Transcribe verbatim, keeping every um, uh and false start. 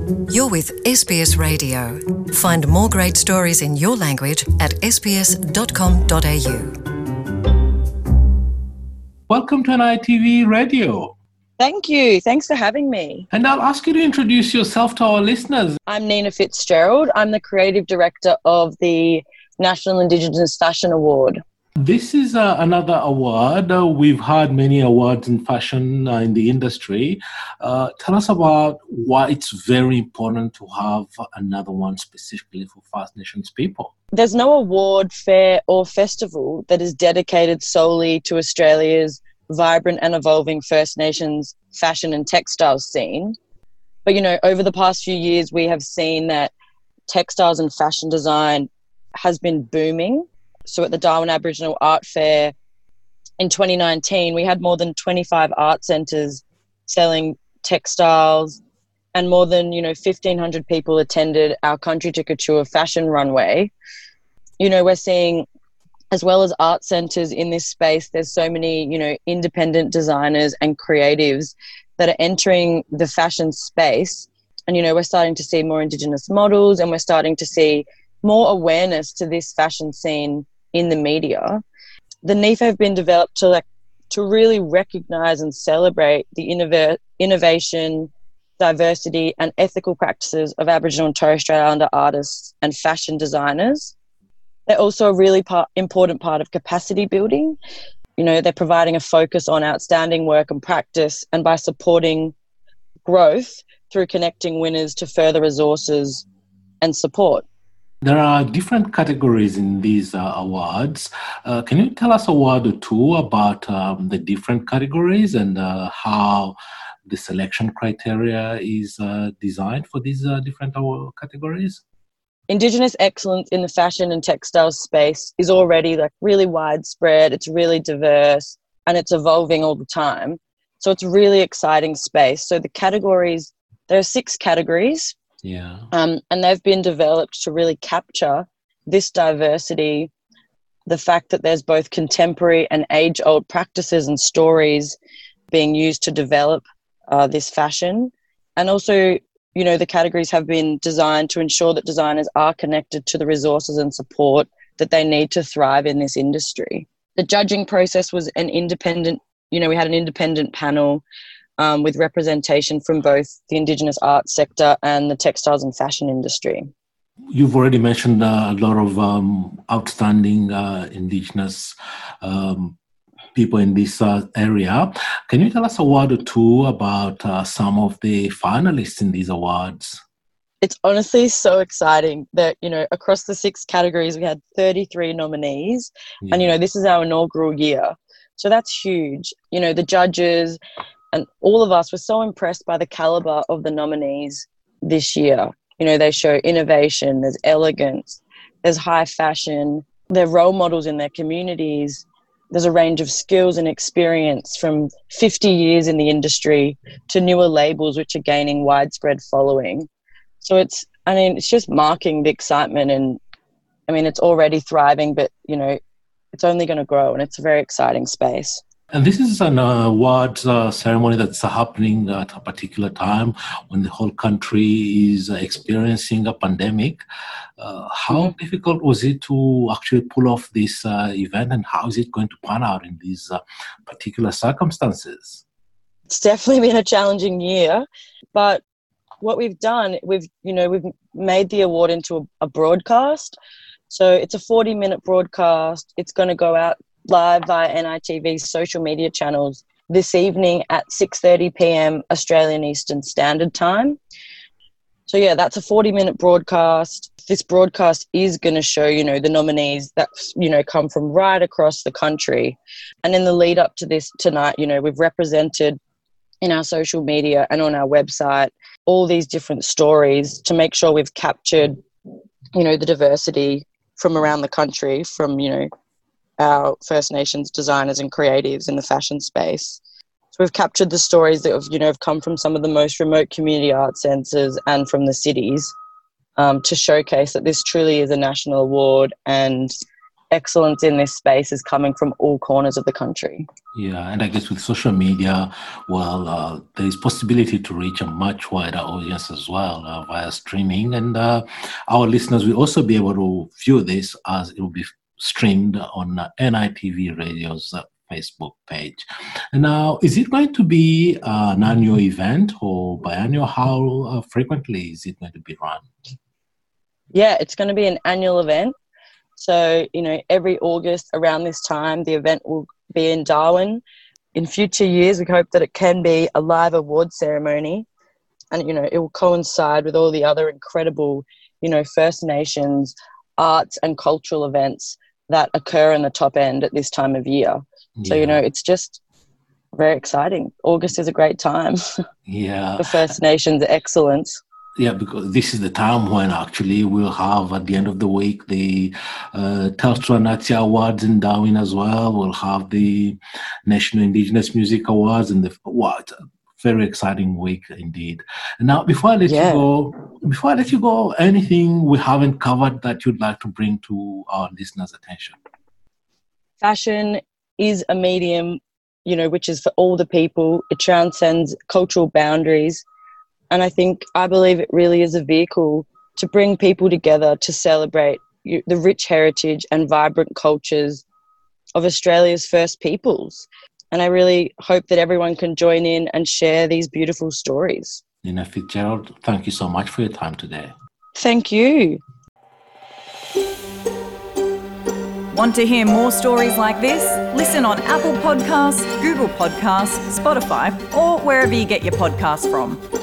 You're with S B S Radio. Find more great stories in your language at s b s dot com dot a u. Welcome to N I T V Radio. Thank you. Thanks for having me. And I'll ask you to introduce yourself to our listeners. I'm Nina Fitzgerald. I'm the Creative Director of the National Indigenous Fashion Award. This is uh, another award. Uh, we've had many awards in fashion uh, in the industry. Uh, tell us about why it's very important to have another one specifically for First Nations people. There's no award, fair or festival that is dedicated solely to Australia's vibrant and evolving First Nations fashion and textiles scene. But, you know, over the past few years, we have seen that textiles and fashion design has been booming. So at the Darwin Aboriginal Art Fair in twenty nineteen, we had more than twenty-five art centres selling textiles, and more than, you know, fifteen hundred people attended our Country to Couture fashion runway. You know, we're seeing, as well as art centres in this space, there's so many, you know, independent designers and creatives that are entering the fashion space. And, you know, we're starting to see more Indigenous models, and we're starting to see more awareness to this fashion scene in the media. The N I F A have been developed to like to really recognise and celebrate the innov- innovation, diversity and ethical practices of Aboriginal and Torres Strait Islander artists and fashion designers. They're also a really part, important part of capacity building. You know, they're providing a focus on outstanding work and practice, and by supporting growth through connecting winners to further resources and support. There are different categories in these uh, awards. Uh, can you tell us a word or two about um, the different categories and uh, how the selection criteria is uh, designed for these uh, different award categories? Indigenous excellence in the fashion and textiles space is already like really widespread. It's really diverse, and it's evolving all the time. So it's a really exciting space. So the categories, there are six categories. Yeah. Um, and they've been developed to really capture this diversity, the fact that there's both contemporary and age-old practices and stories being used to develop uh, this fashion. And also, you know, the categories have been designed to ensure that designers are connected to the resources and support that they need to thrive in this industry. The judging process was an independent, you know, we had an independent panel Um, with representation from both the Indigenous art sector and the textiles and fashion industry. You've already mentioned uh, a lot of um, outstanding uh, Indigenous um, people in this uh, area. Can you tell us a word or two about uh, some of the finalists in these awards? It's honestly so exciting that, you know, across the six categories, we had thirty-three nominees. Yeah. And, you know, this is our inaugural year. So that's huge. You know, the judges and all of us were so impressed by the calibre of the nominees this year. You know, they show innovation, there's elegance, there's high fashion, they're role models in their communities. There's a range of skills and experience from fifty years in the industry to newer labels which are gaining widespread following. So it's, I mean, it's just marking the excitement, and I mean, it's already thriving, but, you know, it's only going to grow, and it's a very exciting space. And this is an uh, awards uh, ceremony that's uh, happening at a particular time when the whole country is uh, experiencing a pandemic. Uh, how mm-hmm. difficult was it to actually pull off this uh, event, and how is it going to pan out in these uh, particular circumstances? It's definitely been a challenging year, but what we've done, we've, you know, we've made the award into a, a broadcast. So it's a forty minute broadcast. It's going to go out live via N I T V's social media channels this evening at six thirty p.m. Australian Eastern Standard Time. So yeah, that's a forty minute broadcast. This broadcast is going to show, you know, the nominees that, you know, come from right across the country. And in the lead up to this tonight, you know, we've represented in our social media and on our website all these different stories to make sure we've captured, you know, the diversity from around the country, from, you know, our First Nations designers and creatives in the fashion space. So we've captured the stories that have, you know, have come from some of the most remote community art centres and from the cities, um, to showcase that this truly is a national award, and excellence in this space is coming from all corners of the country. Yeah, and I guess with social media, well, uh, there is possibility to reach a much wider audience as well uh, via streaming, and uh, our listeners will also be able to view this as it will be streamed on uh, N I T V Radio's uh, Facebook page. And now, is it going to be uh, an annual event or biannual? How uh, frequently is it going to be run? Yeah, it's going to be an annual event. So, you know, every August around this time, the event will be in Darwin. In future years, we hope that it can be a live award ceremony. And, you know, it will coincide with all the other incredible, you know, First Nations arts and cultural events that occur in the top end at this time of year. So, Yeah. you know, it's just very exciting. August is a great time Yeah. for First Nations excellence. Yeah, because this is the time when actually we'll have at the end of the week the uh, Telstra Natia Awards in Darwin as well. We'll have the National Indigenous Music Awards and the what very exciting week indeed. Now, before I let Yeah. you go, before I let you go, anything we haven't covered that you'd like to bring to our listeners' attention? Fashion is a medium, you know, which is for all the people. It transcends cultural boundaries. And I think, I believe it really is a vehicle to bring people together to celebrate you, the rich heritage and vibrant cultures of Australia's First Peoples. And I really hope that everyone can join in and share these beautiful stories. Nina Fitzgerald, thank you so much for your time today. Thank you. Want to hear more stories like this? Listen on Apple Podcasts, Google Podcasts, Spotify, or wherever you get your podcasts from.